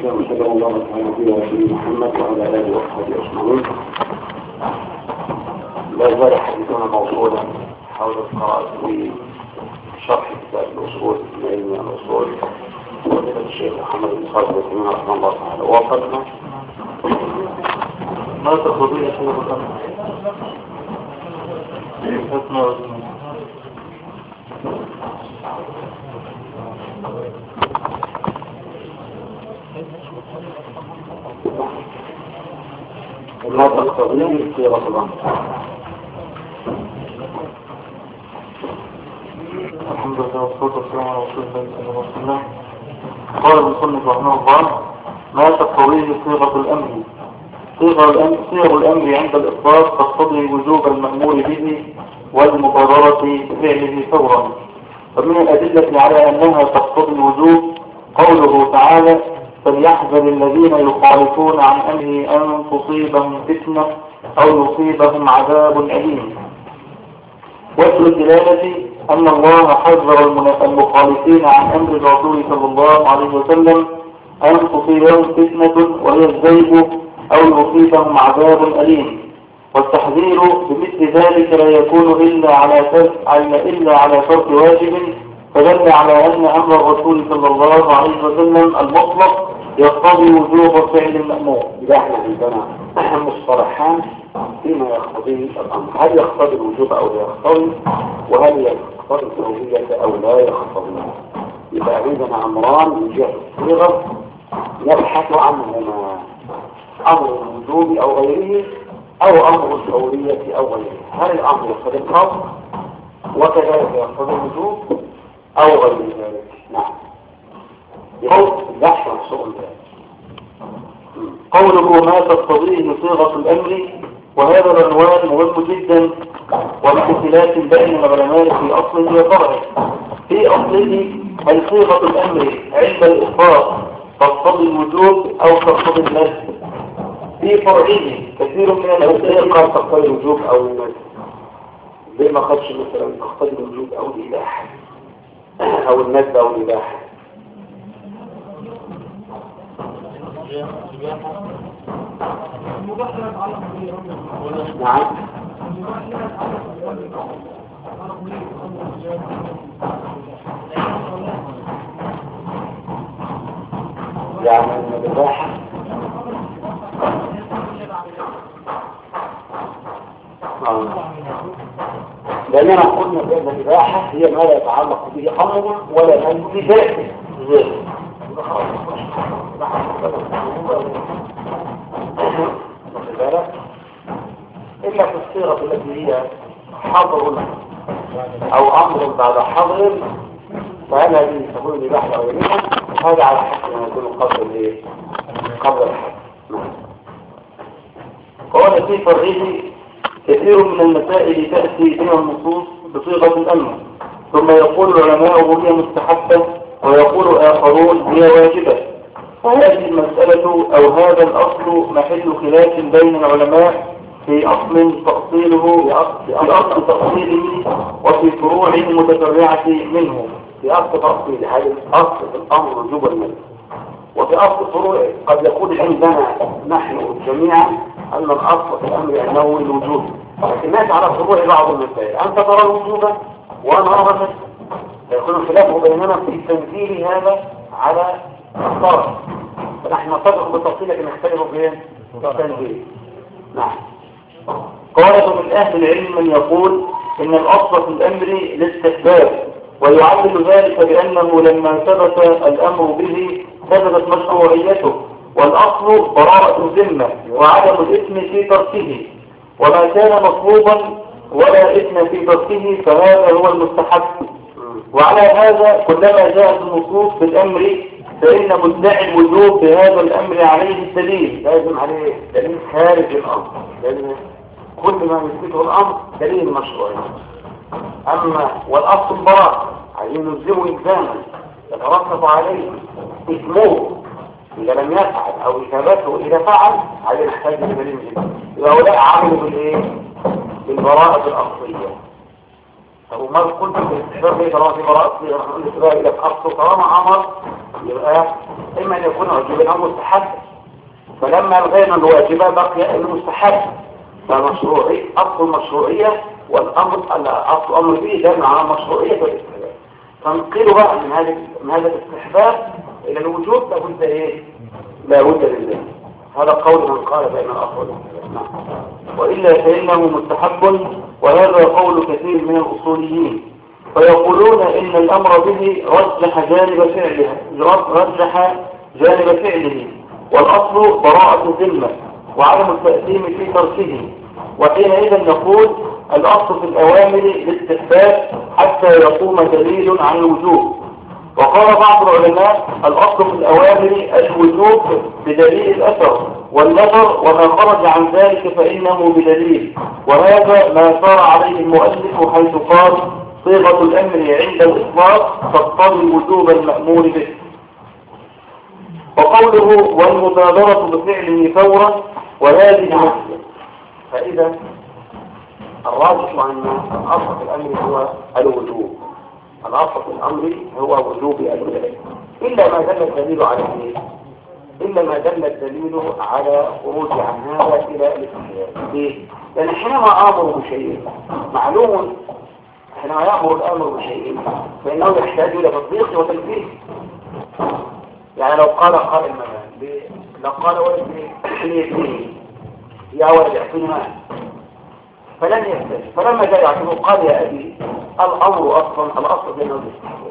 والسلام صلى الله على نبينا محمد وعلى آله وصحبه أجمعين. لا زال حديثنا موصولا حول القراءة في شرح كتاب الأصول من علم الأصول وفضيلة الشيخ محمد بن صالح العثيمين رحمه الله تعالى. ووصلنا ما تقضي شيء ما تقتضيه صيغة الأمر. الحمد لله والصلاة والسلام على رسول الله صلى الله عليه وسلم. قال المصنف رحمه الله: ما تقتضيه صيغة الأمر. صيغ الأمر عند الإطلاق تقتضي وجوب المأمور به والمبادرة بفعله فورا. ومن الأدلة على أنها تقتضي الوجوب قوله تعالى: فليحذر الذين يخالفون عن أمره أن تصيبهم فتنة أو يصيبهم عذاب أليم. وجه الدلالة أن الله حذر المخالفين عن أمر الرسول صلى الله عليه وسلم أن تصيبهم فتنة وهي الزيغ أو يصيبهم عذاب أليم. والتحذير بمثل ذلك لا يكون إلا على ترك واجب، فدل على أن أمر الرسول صلى الله عليه وسلم المطلق يقتضي وجوب فعل المأمور. إذا احنا عندنا مصطلحان فيما يقتضي الأمر، هل يقتضي الوجوب أو لا يقتضي، وهل يقتضي الأولوية أو لا يقتضي. يبقى عندنا أمران من جهة الصيغة نبحث عنهما: أمر الوجوب أو غيره، أو أمر الأولوية أو غيره. هل الأمر يقتضي القصد وكذلك يقتضي الوجوب أو غير ذلك؟ نعم. يقول بحث عن السؤال ذلك. قوله ما تقتضيه صيغة الأمر، وهذا العنوان مهم جدا وباختلاف بين العلماء في أصله وفرعه. في أصله هل صيغة الأمر عند الإطلاق تقتضي الوجوب أو تقتضي النسب؟ في فرعه كثير من الأمثلة قال تقتضي الوجوب أو النسب. ليه ما خدش مثلا تقتضي الوجوب أو الإباحة أو النسب أو الإباحة؟ نعم. يعني الإباحة لأننا قلنا بأن الإباحة هي ما لا يتعلق به أمر ولا نهي بذاته. إلا في الصيغة التي هي حظر أو أمر بعد حظر، فهل هذه تكون الإباحة أو غيرها؟ هذا على حسب ما يكون قبل الحظر. قال في فرعه كثير من المسائل تأتي بها النصوص بصيغة الأمر، ثم يقول العلماء هي مستحبة ويقول آخرون هي واجبة. وهذه المسألة أو هذا الأصل محل خلاف بين العلماء في أصل تأصيله وفي فروع متفرعة منه. في أصل تأصيل هذا الأصل في الأمر وجوب النسب، وفي أصل فروع قد يكون عندنا نحن جميعا أن الأصل في الأمر أنه الوجوب، لكن نأتي على فروع بعض المسائل أنت ترى الوجوب وأنا أرى النسب، فيكون الخلاف بيننا في تنزيل هذا على الطرف، فنحن نتفق بالتفصيل لكن نختلف في التنزيل. نعم. قال من أهل العلم من يقول إن الأصل في الأمر الاستحباب، ويعلل ذلك بأنه لما ثبت الأمر به ثبتت مشروعيته، والأصل براءة الذمة وعدم الإثم في تركه، وما كان مطلوبا ولا إثم في تركه فهذا هو المستحب. وعلى هذا كلما جاءت النصوص في الأمر فإن مدعي الوجوب بهذا الأمر عليه الدليل، لازم عليه دليل خارج الأمر، لأن كل ما يثبته الأمر دليل مشروع. أما والأصل البراءة عايزين نلزمه إلزاما يترتب عليه إثمه إذا لم يفعل أو إثابته إذا فعل، عليه نحتاج دليل جدا. هؤلاء عملوا بالإيه؟ بالبراءة الأصلية. طب ما قلت بالاستحباب ليه طالما في براءة أصلية؟ نحن نقول إلى الأصل طالما أمر يبقى إما أن يكون واجبا أو مستحبا. فلما الغينا الواجبة بقي المستحب، فمشروعي أصل المشروعية والأمر أصل أمر به دل على مشروعية الاستحباب. فنقل بقى من هذا الاستحباب إلى الوجوب لابد إيه؟ لابد لله. هذا قول من قال بين الأصل. وإلا فإنه مستحب، وهذا قول كثير من الأصوليين، فيقولون إن الأمر به رجح جانب فعله، والأصل براءة الذمة وعدم التأثيم في تركه. وحينئذ نقول الأصل في الأوامر الاستحباب حتى يقوم دليل عن الوجوب. وقال بعض العلماء الأصل في الأوامر الوجوب بدليل الأثر والنظر، وما خرج عن ذلك فإنه بدليل. وهذا ما صار عليه المؤلف حيث قال صيغة الأمر عند الإطلاق تقتضي وجوب المأمور به. وقوله والمبادرة بفعله فورا وهذه مسألة. فإذا الراجح أن الأصل في الأمر هو الوجوب، الأصل في الأمر هو وجوب الولاية، إلا ما دل الدليل على إيه؟ إلا ما دل الدليل على خروج عن هذا إلى الاستحباب. ليه؟ لأن حينما أمر بشيء معلوم، حينما يأمر الأمر بشيء فإنه يحتاج إلى تطبيق وتنفيذ. يعني لو قال قائل مثلا، لو قال ولد ليبنيه يا ولد اعطيني مال، فلن يحتاج، فلما جاء يعطيه قال يا أبي الأمر أصلا الأصل بأنه الاستحباب.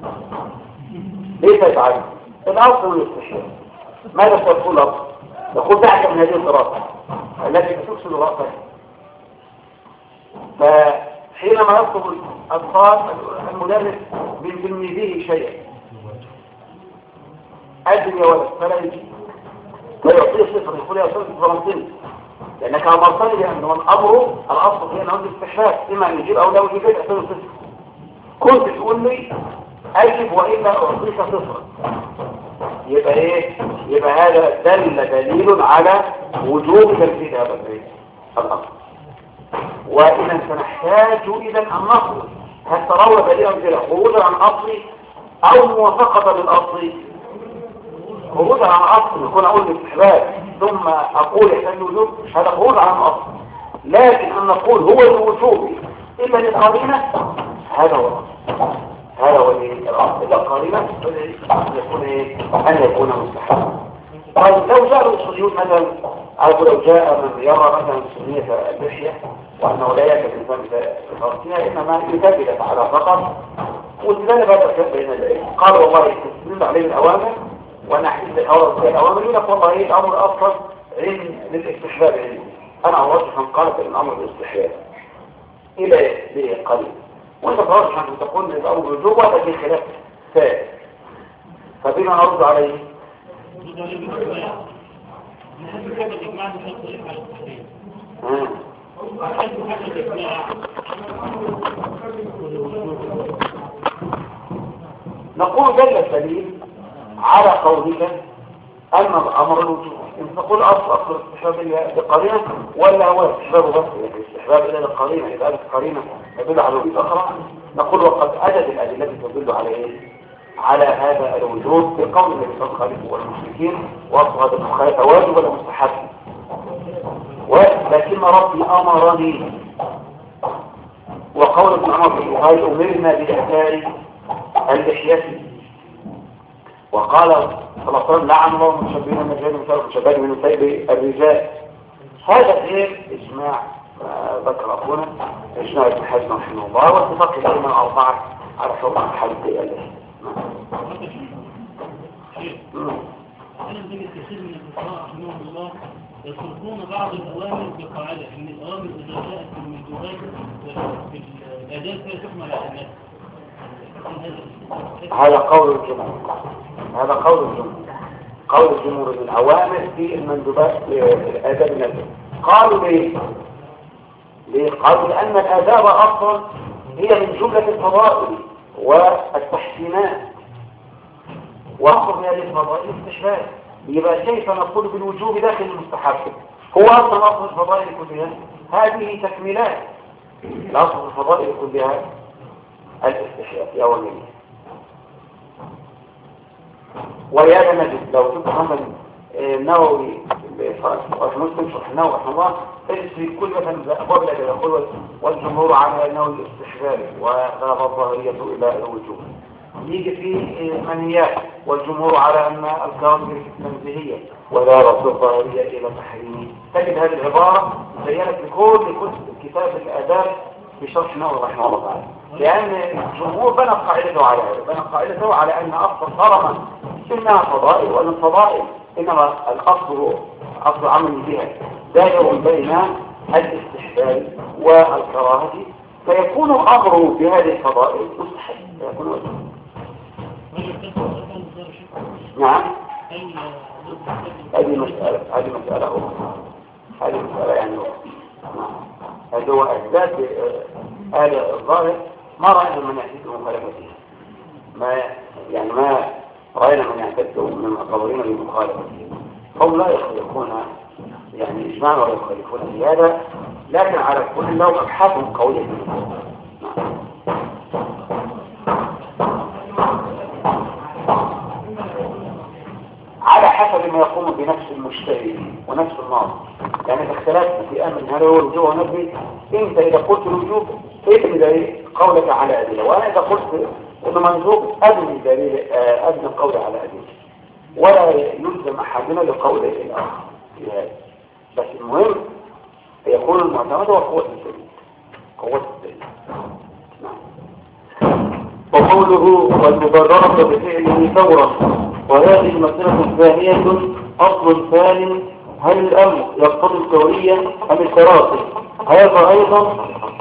ليه تفعل؟ الأصل الاستحباب. ماذا تقول الأصل؟ يقول دعك من هذه الدراسة التي تفسد رأسك. فحينما يطلب الأطفال المدرس بتلميذه شيئا، أدري يا ولد، فلا يجي فيعطيه صفر، يقول يا صفر فرنسين، لأنك أمرتني بأنه الأمر الأصل فيه أنه الاستحباب، إما أن يجيب أو لا يجيب يعطيه صفر. كنت تقول لي أجب وإلا أعطيك صفر، يبقى إيه؟ يبقى هذا دليل على وجوب تنفيذ هذا الأصل. وإذا سنحتاج إذا أن نخرج حتى روى دليلا كده خروجا عن أصلي أو موافقة للأصل. خروجا عن أصل يكون أقول الاستحباب ثم أقول يحتاج الوجوب، هذا خروج عن الأصل. لكن أن نقول هو الوجوب إلا للقرينة، هذا هو هذا هو الأصل. إلا القرينة يكون إيه؟ أن يكون مستحبا. طيب لو جاء الأصوليون مثلا، أو لو جاء من يرى مثلا سنية اللحية وأنه لا يجب الإنسان بفرسها إنما يتبدأ على فقط، وذلك هذا الكلام بين العلم. قال والله تسلم عليه الأوامر ونحدث الأوامر يقول لك والله الأمر أصلا للاستحباب عندي، أنا أرجح أن قالت الأمر بالاستحباب إلى قليل، وأنت ترجح أن تقول الأمر بالوجوب، وهذا في خلاف ثالث. فبما نرد عليه نقول دل الدليل على قولك أن الأمر الوجوب. إن تقول أصل الاستحباب لقرينة ولا هو الاستحباب بس؟ الاستحباب إلى القرينة، إذا القرينة تدل على الوجوب أخرى، نقول وقد أجد الأدلة التي تدل على إيه؟ على هذا الوجوب في قول النبي صلى الله عليه وسلم والمشركين وأصل هذا الخير واجب ولا مستحب؟ ولكن ربي أمرني. وقول ابن عمر في البخاري أمرنا بإحلال اللحية. وقال صلى الله عليه وسلم لعن الله المتشبهين من الرجال المتشبهين من نساء الرجال. هذا غير إجماع ذكر أخونا إجماع ابن حزم رحمه الله واتفاق الأئمة الأربعة على حكم حد اللحية. أنا بجد كثير من الفقهاء رحمهم الله يصرفون بعض الأوامر بقاعدة إن الأوامر إذا جاءت في المندوبات في الأداء فيها تحمل على الناس. هذا قول الجمهور، هذا قول الجمهور، قول الجمهور من الأوامر في المندوبات في الآداب النبوي. قالوا ليه؟ قالوا لأن الآداب أصلا هي من جملة الفضائل والتحسينات، وأصل من هذه الفضائل الاستحباب. يبقى كيف نقول بالوجوب داخل المستحب؟ هو أصلا أصل الفضائل كلها هذه تكميلات. الأصل الفضائل كلها الاستحباب يا ولي. ويانا نجد لو تبقى مثلا النووي مسلم شرح النووي رحمه الله تجد في كل مثلا أبواب الأدب يقول والجمهور على أنه الاستحباب وغاب الظاهرية إلى الوجوب. يجي في منهيات والجمهور على أن الكراهية التنزيهية وغاب الظاهرية إلى تحريمه. تجد هذه العبارة زينت لكل كتاب الآداب بشرح النووي رحمه الله تعالى، لأن الجمهور بنى قاعدته على أن أصل طالما إنها فضائل وأن الفضائل إنما أصل عمل بها دائر بين الاستحباب والكراهة، فيكون أمره بهذه الفضائل مستحب يكون واجب. نعم هذه مسألة يعني هذا هو أجداد أهل الظاهر ما رأينا من يعتد بمخالفتها، ما رأينا من يعتد من المقررين بمخالفتها. هم لا يخالفون يعني إجماعا ولا يخالفون زيادة، لكن على كل لو أبحاثهم قوية. على حسب ما يقوم بنفس المشتري ونفس الناظر، يعني الاختلاف في أمر هل هو الوجوب ونبي. انت إذا قلت الوجوب ابن دليل قولك على أدلة، وأنا إذا قلت إنه منزوب أبن دليل أبن القول على أدلة، ولا يلزم أحدنا لقول الآخر في هذا. بس المهم يكون المعتمد هو قوة الدليل. وقوله والمبررة بفعله فورا، وهذه المسألة ثانية أصل ثاني، هل الأمر يقتضي الفورية أم التراخي؟ هذا أيضا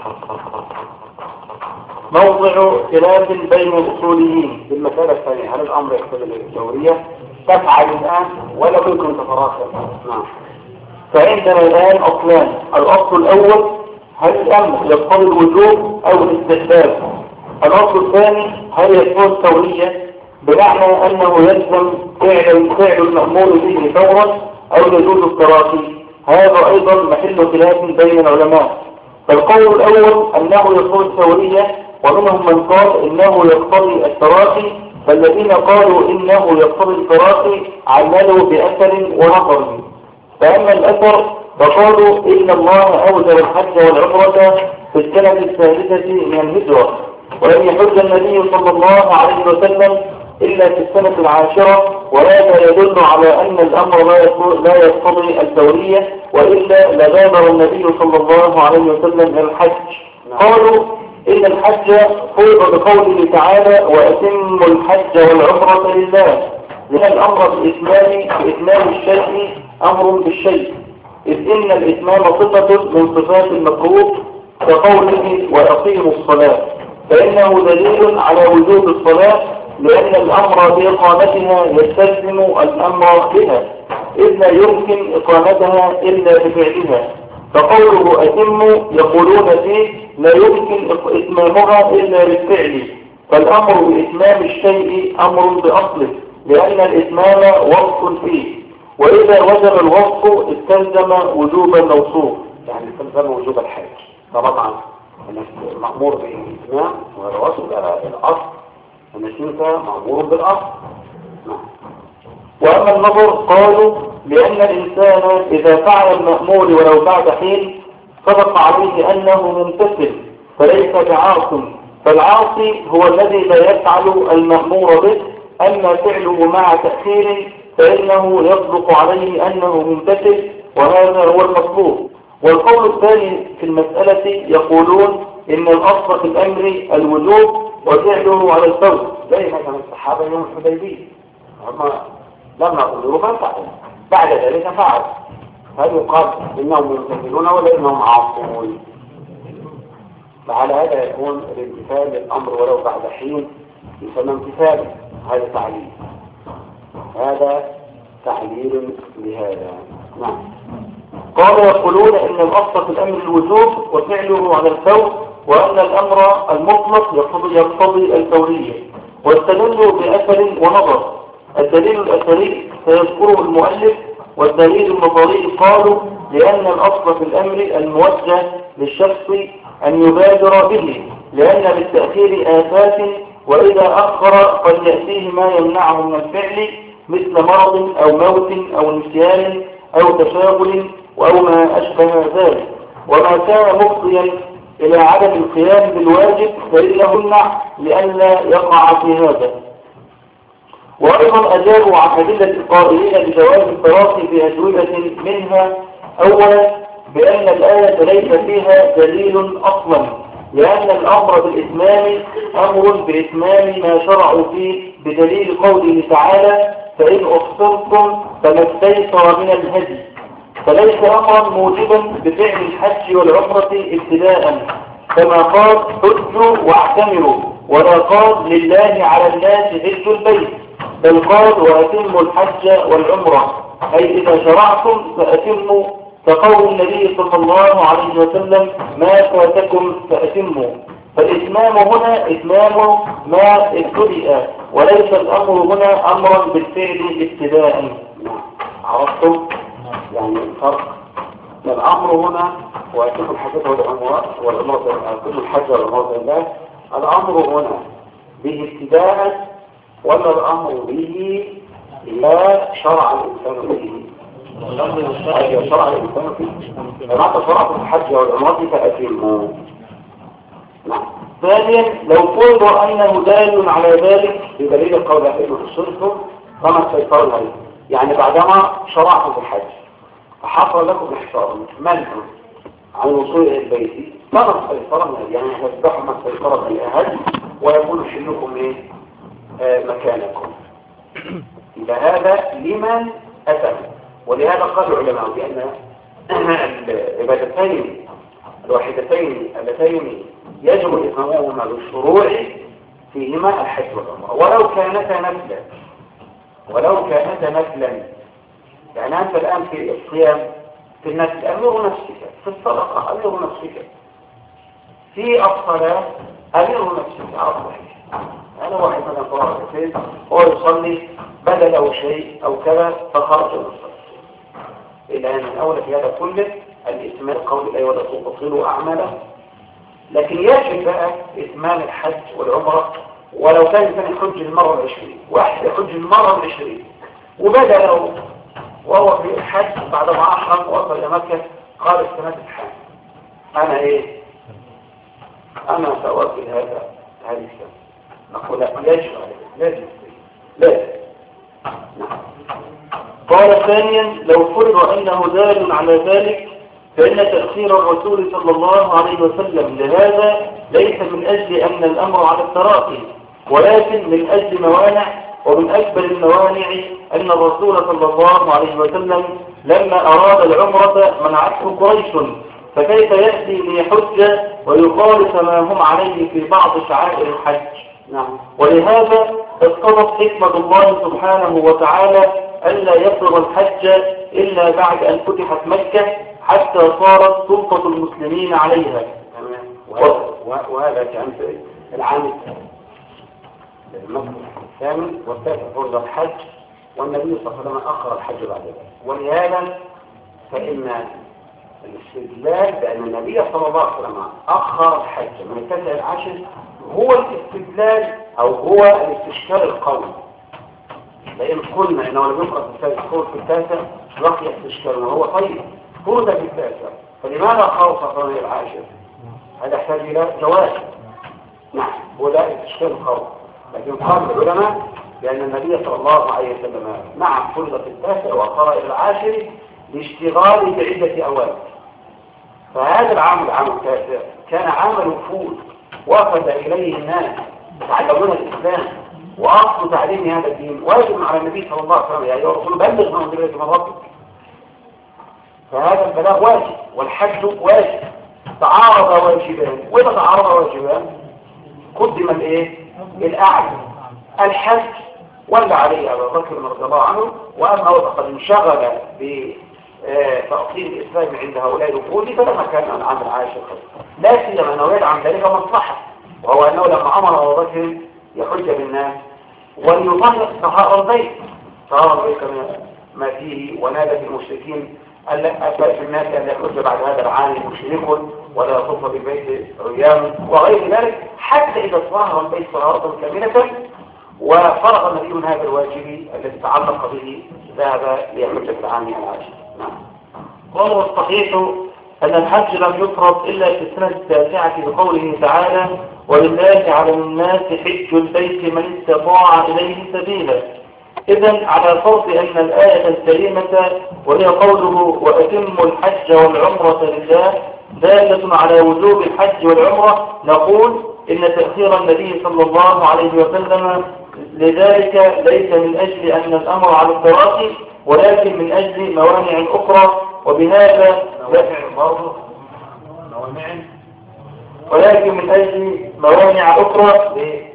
موضع خلاف بين الأصوليين في المسألة الثانية، هل الأمر يقتضي الفورية تفعل الآن ولا ممكن تتراخى؟ نعم. فعندنا الآن أصلان، الأصل الأول هل الأمر يقتضي الوجوب أو الاستحباب؟ الأصل الثاني هل يكون الفورية بمعنى أنه يلزم فعل المأمور به فورا أو يجوز التراخي؟ هذا أيضا محل خلاف بين العلماء. فالقول الأول أنه يقتضي الفورية، ومنهم من قال إنه يقتضي التراخي، فالذين قالوا إنه يقتضي التراخي عللوا بأثر ونظر. فأما الأثر فقالوا إن الله أوجب الحج والعمرة في السنة الثالثة من الهجرة، ولم يحج النبي صلى الله عليه وسلم إلا في السنة العاشرة، وهذا يدل على أن الأمر لا يقتضي الفورية، وإلا لبادر النبي صلى الله عليه وسلم إلى الحج. قالوا إن الحج فرض بقوله تعالى وأتموا الحج والعمرة لله، لأن الأمر بإتمام الشيء أمر بالشيء، إذ إن الإتمام صفة من صفات المكروه كقوله وأقيموا الصلاة، فإنه دليل على وجوب الصلاة، لأن الأمر بإقامتها يستلزم الأمر بها، إذ لا يمكن إقامتها إلا بفعلها. فقوله أتموا يقولون فيه لا يمكن إتمامها إلا بالفعل، فالأمر بإتمام الشيء أمر بأصله، لأن الإتمام وصف فيه، وإذا وجب الوصف استلزم وجوب الموصوف، يعني استلزم وجوب الحج. طبعا المأمور بالإتمام وهذا وصف الأصل، أنك أنت مأمور بالأصل. وأما النظر قالوا لأن الإنسان إذا فعل المأمور ولو بعد حين صدق عليه أنه ممتثل فليس بعاص، فالعاصي هو الذي لا يفعل المأمور به، أما فعله مع تأخير فإنه يصدق عليه أنه ممتثل، وهذا هو المطلوب. والقول الثاني في المسألة يقولون إن الأصل في الأمر الوجوب وفعله على الفور، زي مثلا الصحابة يوم الحديبية هم لما قدروا فعلوا، بعد ذلك فعل، هل يقال إنهم ممتثلون ولا إنهم عاصون؟ فعلى هذا يكون الامتثال للأمر ولو بعد حين يسمى امتثال. هذا تعليل، هذا تعليل لهذا. نعم. قالوا يقولون إن الأصل في الأمر الوجوب وفعله على الفور، وأن الأمر المطلق يقتضي الفورية، واستدلوا بأثر ونظر. الدليل الأثري سيذكره المؤلف، والدليل النظري قالوا لأن الأصل في الأمر الموجه للشخص أن يبادر به، لأن بالتأخير آفات، وإذا أخر قد يأتيه ما يمنعه من الفعل، مثل مرض أو موت أو نسيان أو تشاغل أو ما أشبه ذلك. وما كان مفضيا إلى عدم القيام بالواجب فإنه يمنع لئلا يقع في هذا. وأيضا أجابوا عن أدلة القائلين بجواز التراخي بأجوبة منها: أولا بأن الآية ليس فيها دليل أصلا، لأن الأمر بالإتمام أمر بإتمام ما شرعوا فيه بدليل قوله تعالى: فإن أحصرتم فما استيسر من الهدي، فليس أمرا موجبا بفعل الحج والعمرة ابتداء، كما قال حجوا واعتمروا، ولا قال لله على الناس حج البيت، بل قال وأتموا الحج والعمرة، أي إذا شرعتم فأتموا، كقول النبي صلى الله عليه وسلم: ما فاتكم فأتموا. فالإتمام هنا إتمام ما ابتدأ، وليس الأمر هنا أمرا بالفعل ابتداء. عرفتم؟ يعني الفرق الأمر هنا وأتم الحج والعمرة أتم الحج والعمرة لله، الأمر هنا به ابتداء ولا الأمر به لا شرع الإنسان به؟ شرع الإنسان فيه. فمعنى شرع الحج والعمرة فأتموا. ثانيا لو فرض أنه دال على ذلك بدليل القول إنه الشرط فما سيطر عليه، يعني بعدما شرعتم في الحج فحصل لكم إحصار منع عن الوصول إلى البيت فما سيطر عليه، يعني هتذبحوا ما سيطر عليه الهدي ويكون حلكم مكانكم. إذا هذا لمن أتى، ولهذا قال العلماء بأن العبادتين الواحدتين اللتين يجب إتمامهما بالشروع فيهما الحج والعمرة ولو كانتا نفلا. يعني أنت الآن في الصيام في النفل أمر نفسك، في الصدقة أمر نفسك، في الصلاة أمر نفسك على الصحيح. أنا واحد مثلا طلع الفيل هو يصلي بدل أو شيء أو كذا فخرج من الصلاة، إلا أن من أول في هذا كله الإتمام قول الآية ولا تبطلوا أعماله. لكن يجب بقى إتمام الحج والعمرة ولو كان يحج المرة 20 واحد يحج المرة 20 وبدأ له وهو في الحج بعد ما أحرم وصل إلى مكة قال السنة الحج أنا سأوكل هذه السنة. نقول لا، يجب عليه لازم. قال ثانيا لو فرض أنه دال على ذلك فإن تأخير الرسول صلى الله عليه وسلم لهذا ليس من أجل أن الأمر على التراخي، ولكن من أجل موانع، ومن أكبر الموانع أن الرسول صلى الله عليه وسلم لما أراد العمرة منعته قريش، فكيف يأتي ليحج ويخالف ما هم عليه في بعض شعائر الحج؟ ولهذا اقتضت حكمة الله سبحانه وتعالى ألا يفرض الحج إلا بعد أن فتحت مكة حتى صارت سلطة المسلمين عليها. وهذا كان في العام الثامن والتاسع فرض الحج، والنبي صلى الله عليه وسلم أخر الحج بعد ذلك. ولهذا فإن الاستدلال بأن النبي صلى الله عليه وسلم أخر الحج من التاسع العاشر هو الاستدلال أو هو الاستشكال القوي. لأن قلنا إنه لم يفرض في التاسع بقي استشكال وهو طيب فرض في التاسع، فلماذا خاص في العاشر؟ هذا يحتاج إلى جواز. هو ده الاستشكال القوي. لكن قال العلماء بأن النبي صلى الله عليه وسلم فرض في التاسع وأخر إلى العاشر لاشتغال بعدة أوامر. فهذا العام التاسع كان عام وفود وافد إليه الناس يتعلمون الإسلام وأصل تعليم هذا الدين، واجب على النبي صلى الله عليه وسلم يا أيها الرسول بلغ ما أنزل إليك من ربك. فهذا البلاغ واجب والحج واجب، تعارض واجبان، وإذا تعارض واجبان قدم الأعلى الحج ولا عليه أبو بكر رضي الله عنه، وأما هو فقد انشغل بتأصيل الإسلام عند هؤلاء الوفود فلما كان العام العاشر لا سيما أنه يدعم ذلك مصلحة، وهو أنه لما أمر أبو بكر يحج بالناس وليطهر طهارة البيت ما فيه، ونادى المشركين أثبت الناس أن يحج بعد هذا العام مشرك ولا يطوف بالبيت عريان وغير ذلك، حتى إذا طهر البيت طهارة كاملة وفرغ النبي من هذا الواجب الذي تعلق به ذهب ليحج في العام العاشر. نعم. قال والصحيح أن الحج لم يفرض إلا في السنة التاسعة بقوله تعالى ولله على الناس حج البيت من استطاع إليه سبيلا. إذن على فرض أن الآية الكريمة وهي قوله وأتموا الحج والعمرة لله دالة على وجوب الحج والعمرة، نقول إن تأخير النبي صلى الله عليه وسلم لذلك ليس من أجل أن الأمر على التراخي ولكن من أجل موانع أخرى، وبهذا ولكن من أجل موانع أخرى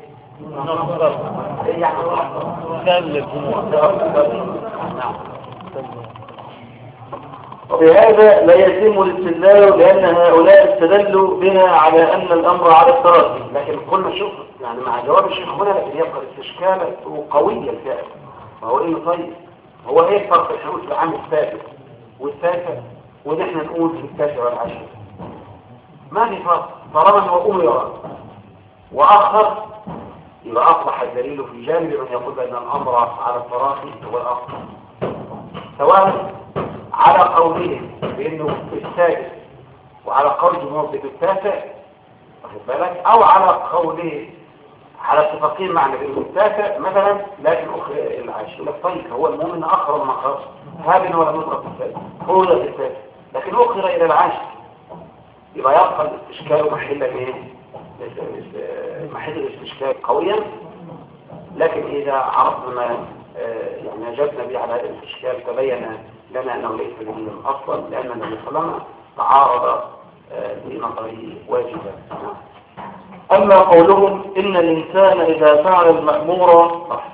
وبهذا لا يتم الاستدلال لأن هؤلاء استدلوا بها على أن الأمر على التراخي. لكن قلنا شوف يعني مع جواب الشيخ هنا لكن يبقى الاستشكال قوية الفعل. فهو إيه طيب هو إيه فرق الحدود في العام السادس والتاسع ونحن نقول في التاسع والعاشر؟ ما في فرق طالما هو أمر وآخر يبقى أصبح الدليل في جانب من يقول أن الأمر على التراخي هو الأصل، سواء على قوله بأنه في السادس وعلى قول جمهور في التاسع واخد بالك، أو على قوله على اتفاقين معنى بأنه التاسع مثلا لكن أخرى العاشر. لك طيب هو المؤمن أخر ما خرج هابن ولا مطرق في السادس هو في التاسع لكن أخر إلى العاشر، يبقى يبقى الاستشكال محل ايه؟ محل الاستشكال قويا. لكن إذا عرفنا ما يعني أجبنا به على هذا الاستشكال تبين لنا أنه ليس دليلا أصلا لأن النبي صلى الله عليه وسلم تعارض بنظره واجبا. أما قولهم إن الإنسان إذا فعل المأمور صح.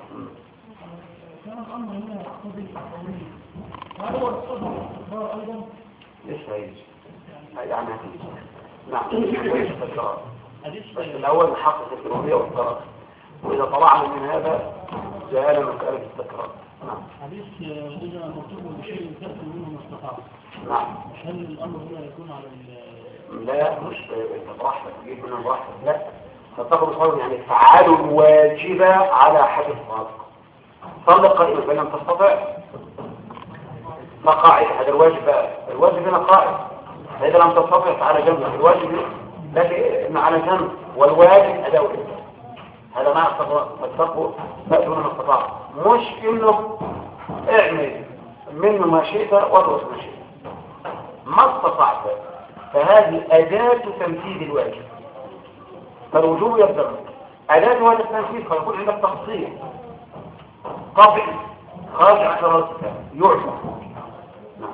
ليش هيجي؟ يعني هتيجي. نعم. بس الأول نحقق الربوبية والتراخي، وإذا طلعنا من هذا جاءنا مسألة التكرار. نعم. حديث إذا مكتوب بشيء تأتي منه ما استطاع. نعم. هل الأمر هنا يكون على لا مش براحتك تجيب من براحتك، لا فتاخد صوت يعني فعالوا الواجبة على حد الصادق. صلي قائمة فإن لم تستطع فقاعد. هذا الواجب بقى الواجب هنا قائم، فإذا لم تستطع فعلى جنب الواجب لكن على جنب والواجب أداء هذا ما استطاع تأتوا من استطاع مش إنه اعمل منه ما شئت وادرس ما شئت ما استطعت، فهذه أداة تنفيذ الواجب. فالوجوب يبدأ أداة هذا التنفيذ فيكون عندك تفصيل طبعي خارج عن شرطك يعرف. نعم.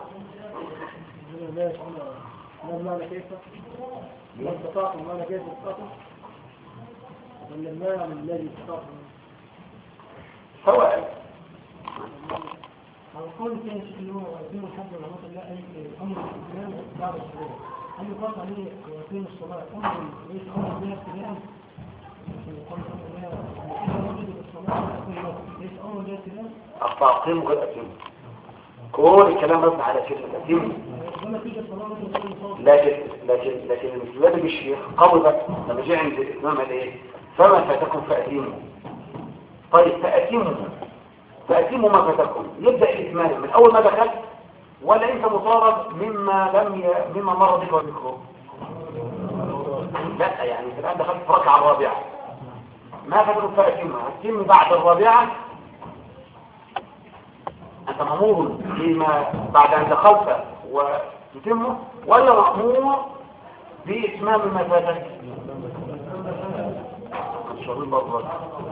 ما المعنى كيف؟ ما استطاعتم المعنى كيف استطاعتم؟ ولا المعنى من الذي استطاعتم؟ سواء. على قول كان شكله دين الحج والعمرة لا أي أمر الإسلام بعد الصلاة. هل يقال عليه وقيم الصلاة أمر ليس أمر بها ابتداء؟ أقيم غير أتم كل الكلام مبني على كلمة أتم. لكن المسلمات بالشيخ قوي بقى لما جاء عند الإمام قال إيه فما فاتكم فأتموا. طيب فأتموا ما فاتكم يبدأ الإتمام من أول ما دخلت ولا أنت مطالب مما مر بك وذكره؟ لا يعني الآن دخلت في الركعة الرابعة ما فاتكم فأتموا هتتم بعد الرابعة أنت مأمور فيما بعد أن دخلت وتتمه ولا مأمور بإتمام ما فاتك؟ الشغل برضه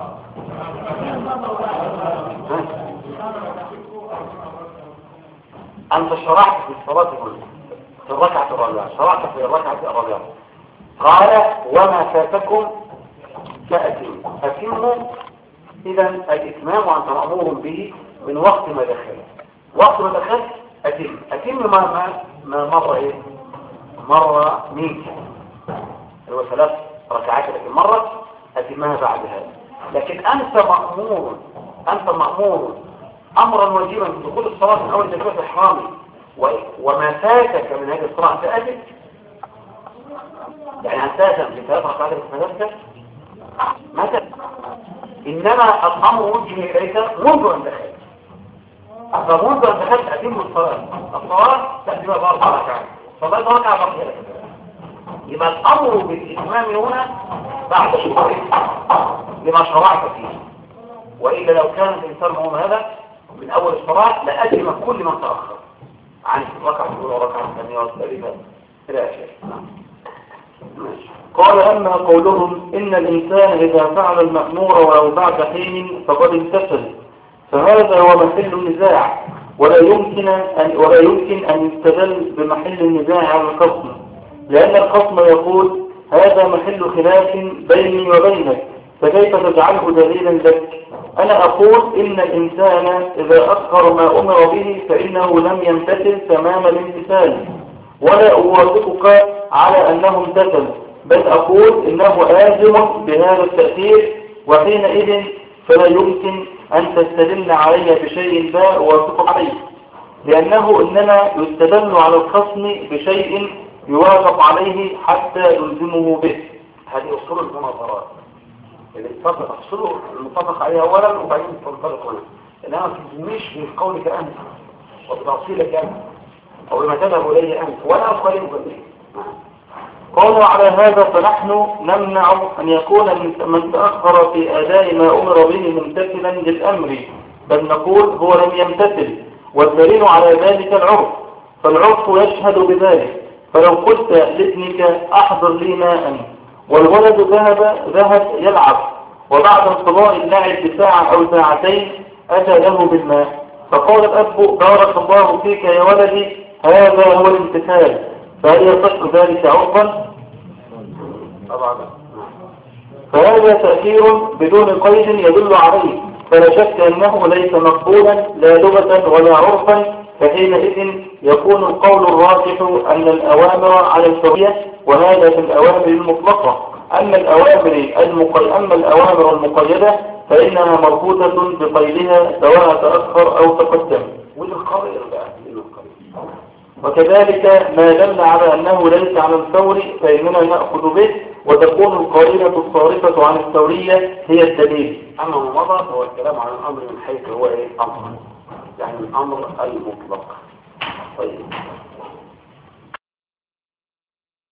أنت شرعت في الصلاة في الركعة الرابعة شرعت في الركعة الرابعة قال وما فاتكم فأتموا. إذا الإتمام وأنت مأمور به من وقت ما وقت ما دخلت أتم ما مر إيه مر منك هو 3 ركعات لكن مرت أتمها بعد هذا. لكن أنت مأمور أمرا واجبا في دخول الصلاة من أول تكبيرة الإحرام وما فاتك من هذه الصلاة فأتت يعني أساسا في 3 ركعات ما إنما الأمر وجه إليك منذ أن دخلت. فمنذ أن دخلت أتم الصلاة تأتيها بأربع ركعات، صلاة ركعة بقية. يبقى الأمر بالإتمام هنا بعد الشروع لما شرعت فيه، وإلا لو كان الإنسان هو هذا من أول الصلاة لأتم كل من تأخر عن ركعة الأولى وركعة الثانية والثالثة إلى آخره. قال أما قولهم إن الإنسان إذا فعل المأمور ولو بعد حين فقد امتثل، فهذا هو محل النزاع، ولا يمكن أن يستدل بمحل النزاع على الخصم، لأن الخصم يقول هذا محل خلاف بيني وبينك، فكيف تجعله دليلا لك؟ أنا أقول إن الإنسان إذا أخر ما أمر به فإنه لم يمتثل تمام الامتثال، ولا أوافقك على أنه امتثل، بل أقول إنه آزم بهذا التأثير، وحينئذ فلا يمكن أن تستدل علي بشيء لا أوافق عليه، لأنه إنما يستدل على الخصم بشيء يوافق عليه حتى يلزمه به. هذه أصول المناظرات أصول المتفق عليها أولا وبعدين تنطلق هنا، إنما مش في قولك أنت وبتفصيلك أنت أو بما تذهب إليه أنت ولا أخالف به. قالوا على هذا فنحن نمنع أن يكون من تأخر في أداء ما أمر به ممتثلا للأمر، بل نقول هو لم يمتثل، والدليل على ذلك العرف، فالعرف يشهد بذلك. فلو قلت لابنك أحضر لي ماء والولد ذهب يلعب، وبعد انقضاء اللعب بساعة أو ساعتين أتى له بالماء، فقال الأب بارك الله فيك يا ولدي هذا هو الامتثال، فهل يصح ذلك عرفا؟ طبعا. فهذا تأثير بدون قيد يدل عليه، فلا شك أنه ليس مقبولا لا لغة ولا عرفا، فحينئذ يكون القول الراجح أن الأوامر على الحرية، وهذا في الأوامر المطلقة. أما الأوامر المقيدة فإنها مربوطة بقيدها سواء تأخر أو تقدم. وكذلك ما دل على أنه ليس على الفور فإننا نأخذ به، وتكون القرينة الصارفة عن الثورية هي الدليل. أما ما مضى هو الكلام عن الأمر من حيث هو أمر، يعني الأمر المطلق. طيب